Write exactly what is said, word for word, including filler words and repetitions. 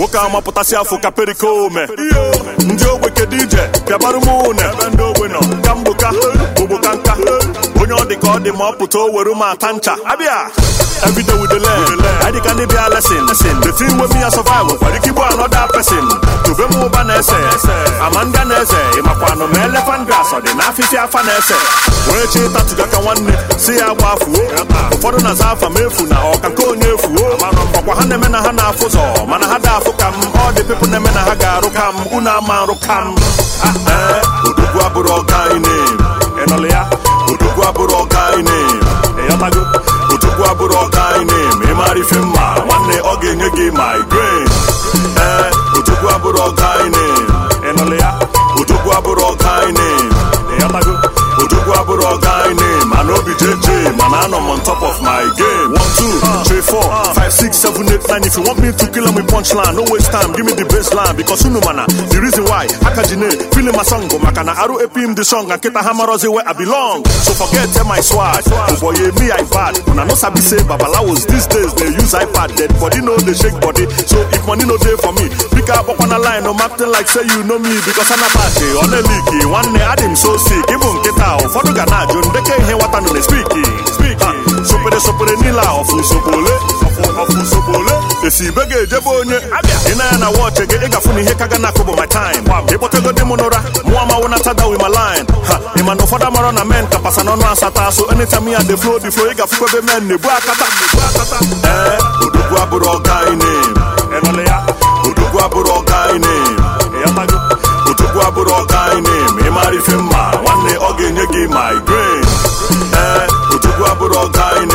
nwoke amapụtasị afọ ka perikome ndị ogbe kedu ije bịabarụ m une ebe ndị ogbe nọ ka mgboka ogboka nka onye ọ dị ka ọ dị ma ọ pụta o were m ata ncha abịa everyday with the learn I dị ka ndị bịa lesson the thing with me a survive nwere ike igbu another person tobe m ụba na-ese ama ndị a na-eze ịmakwanụ ma elephant grass ọ dị n'afịfịa afa na-ese wee chi ịtatụga ka nwanne si ya gba afuo ụfọdụ na-aza afa m efu na ọka nke onye efuo ọkwa ha na-eme na ha na-afụ ụzọ mana ha da-afụ ka m ọ dị pepụ na-eme na ha ga-arụ ka m unu ama arụ ka m ee odogwu abụrụ ọga ine ịnọlụ ya odogwu abụrụ ọga ine ịyọtago odogwu abụrụ ọga ine ma ị mara ife mma nwanne ọ ga-enye gị migraine ee odogwu abụrụ ọga ine ịnọlụ ya odogwu abụrụ ọga ine ịyọtago odogwu abụrụ ọga ine mana obi jeje mana anọ m on top of my game one two three four five six seven eight nine if you want me to kill them with punchline no waste time give me the baseline because unu mana the reason why akajine feeling my song go maka na arụ epim the song and kita hamarozi where I belong so forget my swag boy me I bad una no sabi say babalawos these days they use iPad dead body no dey shake body so if money no dey for me pick up on a line no acting like say you know me because I'm a party on a leaky one day I dem so sick even kita ụfọdụ ga na-ajụ ndeke ihe nwata nọ na-espiki sopere sopere nila ọfụ sobole ọfụ sobole esi ibe ga-ejebe onye ị na ya na wọchị gị ị gafu na ihe ka ga na akụbụ my time ịkpọtego dị m n'ụra mụ amawo na tada with my line ị ma na ụfọdụ amarọ na men kapasa n'ọnụ asata so anytime ya dey flow the flow ị gafu ebe men na-ebu akata ee odogwu abụrụ ọga ine ịnọle ya odogwu abụrụ ọga ine ịyọtago odogwu abụrụ ọga ine ma ị mara ife mma nwanne ọ ga-enye gị migraine ee odogwu abụrụ ọga ine